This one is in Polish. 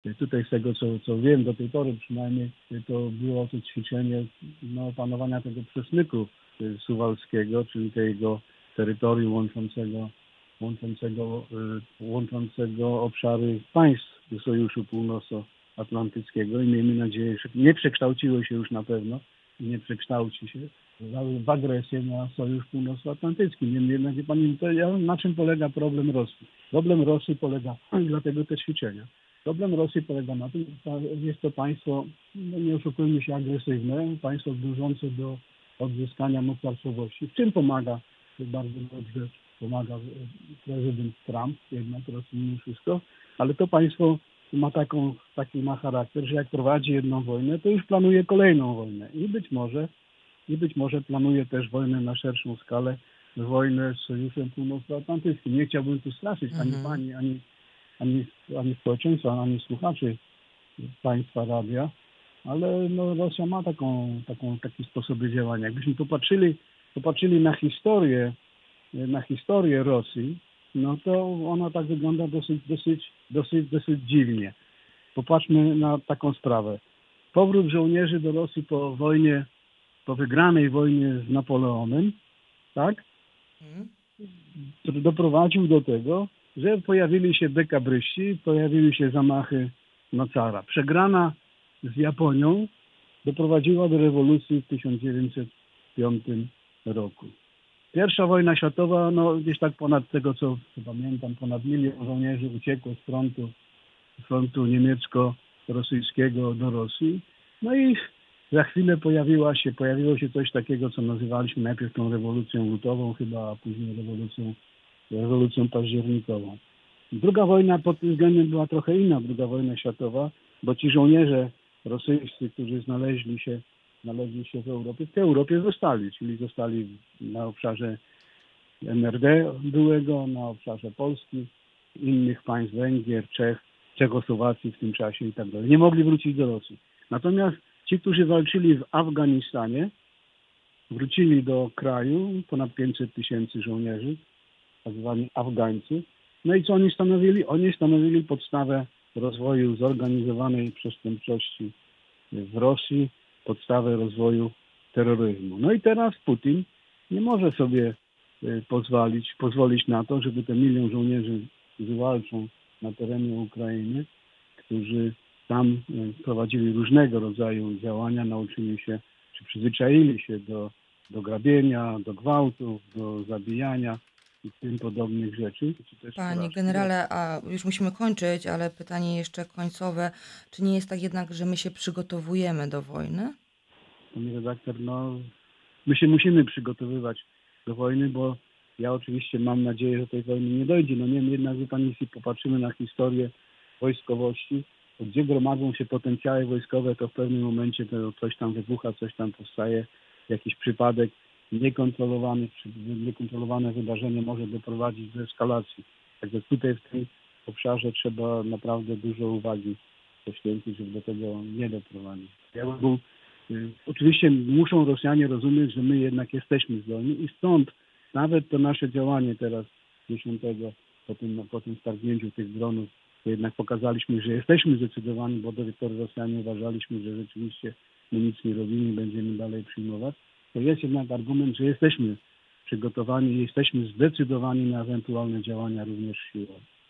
Tutaj z tego, co wiem do tej pory przynajmniej, to było to ćwiczenie opanowania tego przesmyku suwalskiego, czyli tego terytorium łączącego obszary państw Sojuszu Północnoatlantyckiego i miejmy nadzieję, że nie przekształciło się już na pewno i nie przekształci się w agresję na Sojusz Północnoatlantycki. Niemniej jednak, wie pani, na czym polega problem Rosji? Problem Rosji polega, dlatego te ćwiczenia, problem Rosji polega na tym, że jest to państwo, nie oszukujmy się, agresywne, państwo dążące do odzyskania mocarstwowości. W czym pomaga, bardzo dobrze pomaga prezydent Trump, jednak Rosji mimo wszystko, ale to państwo ma taki ma charakter, że jak prowadzi jedną wojnę, to już planuje kolejną wojnę i być może planuje też wojnę na szerszą skalę, wojnę z Sojuszem Północnoatlantyckim. Nie chciałbym tu straszyć ani pani, ani społeczeństwa, ani słuchaczy państwa radia, ale Rosja ma taki sposób działania. Jakbyśmy popatrzyli na historię Rosji, no to ona tak wygląda dosyć dziwnie. Popatrzmy na taką sprawę. Powrót żołnierzy do Rosji po wygranej wojnie z Napoleonem, tak? Doprowadził do tego, że pojawili się dekabryści, pojawiły się zamachy na cara. Przegrana z Japonią doprowadziła do rewolucji w 1905 roku. Pierwsza wojna światowa, gdzieś tak ponad tego, co pamiętam, ponad 1 000 000 żołnierzy uciekło z frontu niemiecko-rosyjskiego do Rosji. No i za chwilę pojawiło się coś takiego, co nazywaliśmy najpierw tą rewolucją lutową chyba, a później rewolucją październikową. Druga wojna pod tym względem była trochę inna, druga wojna światowa, bo ci żołnierze rosyjscy, którzy znaleźli się w Europie zostali, czyli zostali na obszarze NRD byłego, na obszarze Polski, innych państw, Węgier, Czechosłowacji w tym czasie i tak dalej. Nie mogli wrócić do Rosji. Natomiast ci, którzy walczyli w Afganistanie, wrócili do kraju, ponad 500 000 żołnierzy, tak zwani Afgańcy. No i co oni stanowili? Oni stanowili podstawę rozwoju zorganizowanej przestępczości w Rosji, podstawę rozwoju terroryzmu. No i teraz Putin nie może sobie pozwolić na to, żeby te 1 000 000 żołnierzy, którzy walczą na terenie Ukrainy, którzy tam prowadzili różnego rodzaju działania, nauczyli się, czy przyzwyczaili się do grabienia, do gwałtów, do zabijania i tym podobnych rzeczy. Panie generale, a już musimy kończyć, ale pytanie jeszcze końcowe. Czy nie jest tak jednak, że my się przygotowujemy do wojny? Panie redaktor, my się musimy przygotowywać do wojny, bo ja oczywiście mam nadzieję, że tej wojny nie dojdzie. Niemniej jednak, wie pani, jeśli popatrzymy na historię wojskowości, to gdzie gromadzą się potencjały wojskowe, to w pewnym momencie to coś tam wybucha, coś tam powstaje, jakiś przypadek niekontrolowane wydarzenie może doprowadzić do eskalacji. Także tutaj w tym obszarze trzeba naprawdę dużo uwagi poświęcić, żeby do tego nie doprowadzić. Oczywiście muszą Rosjanie rozumieć, że my jednak jesteśmy zdolni i stąd nawet to nasze działanie teraz 10 po tym stargnięciu tych dronów, to jednak pokazaliśmy, że jesteśmy zdecydowani, bo do tej pory Rosjanie uważaliśmy, że rzeczywiście my nic nie robimy, będziemy dalej przyjmować. To jest jednak argument, że jesteśmy przygotowani i jesteśmy zdecydowani na ewentualne działania również siłowe.